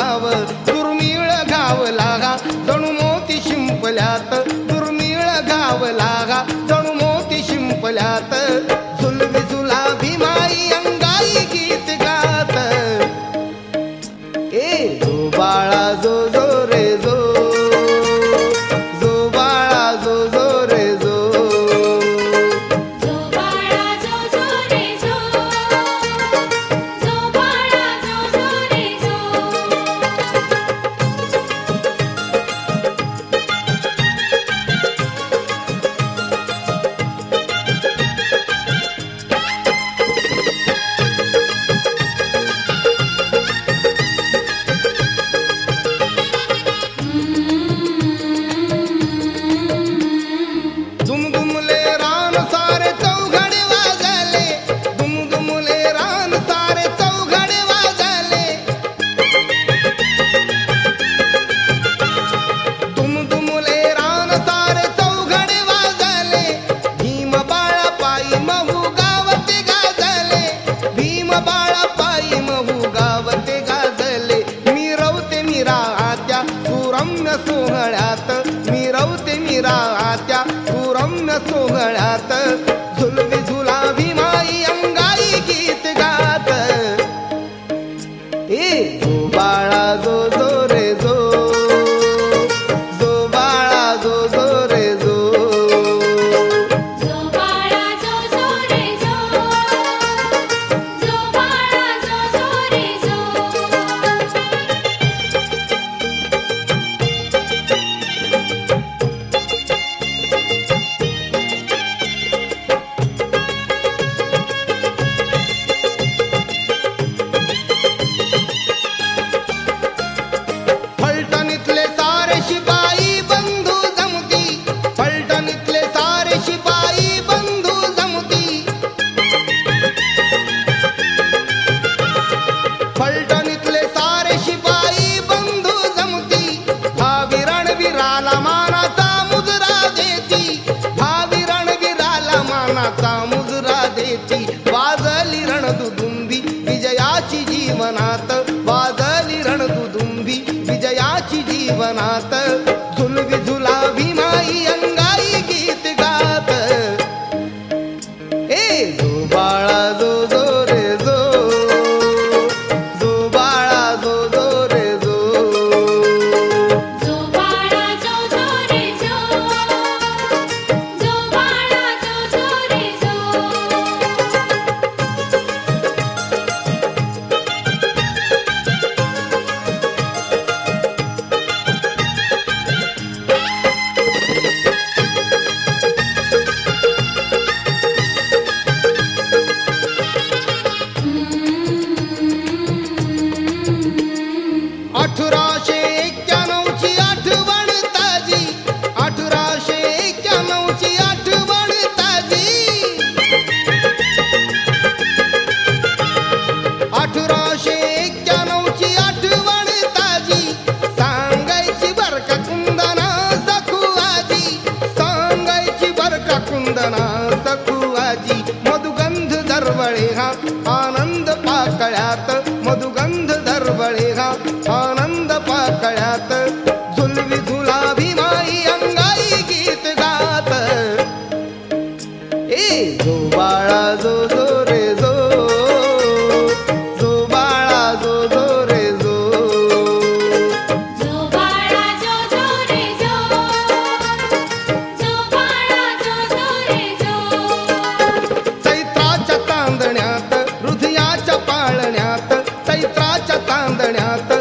गाव दुर्मिळ गावला गा जणू मोती शिंपल्यात दुर्मिळ गावला गा जणू मोती शिंपल्यात झुलवी झुलाभी माई अंगाई गीत गात ए जो बाळा जो जो रे जो जो बाळा जो जो रे जो जो बाळा जो जो रे जो जो बाळा जो जो रे जो दुमदुमले रान सारे चौघडे वाजले दुमदुमले रान सारे चौघडे वाजले दुमदुमले रान सारे चौघडे वाजले भीम बाळा पायी महू गावते गाजले भीम बाळा पायी महू गावते गाजले मिरवते मीरा आत्या सुरम्य सोहळ्यात मिरवते मीरा आत्या सुरम्य सोहळ्यात झुलवी झुलावी माई अंगाई गीत गात ए जो बाळा जो जो रे जो जो बाळा जो जो रे जो जो बाळा जो जो रे जो जो बाळा जो जो रे जो फलटणीतले सारे शिपाई बंधू जमती फलटणीतले सारे शिपाई बंधू जमती फलटणीतले सारे शिपाई बंधू जमती भावी रणवीराला मानाचा मुजरा देती भावी रणवीराला मानाचा मुजरा देती वाजली रणदुदुंबी विजयाची जीवनात वाजली रणदुदुंबी विजयाची जीवनात झुलवी झुलावी माई अंगाई गीत गात ए जो बाळा जो जो रे जो जो बाळा जो जो रे जो जो बाळा जो जो रे जो जो बाळा जो जो रे जो अठराशे 91ची आठवण ताजी 1891ची आठवण ताजी 1891ची आठवण ताजी सांगायची बरका कुंदना सखू आजी सांगायची बरका कुंदना सखू आजी मधुगंध दरवळे हा आनंद पाकळ्यात मधुगंध दरवळे हा आनंद पाकळ्यात झुलवी झुलाभी माई अंगाई गीत गात ए जो बाळा जो जो रे जो जो बाळा जो जो रे जो जो बाळा जो जो रे जो जो बाळा जो जो रे जो चैत्राच्या तांदण्यात हृदयाच्या पाळण्यात चैत्राच्या तांदण्यात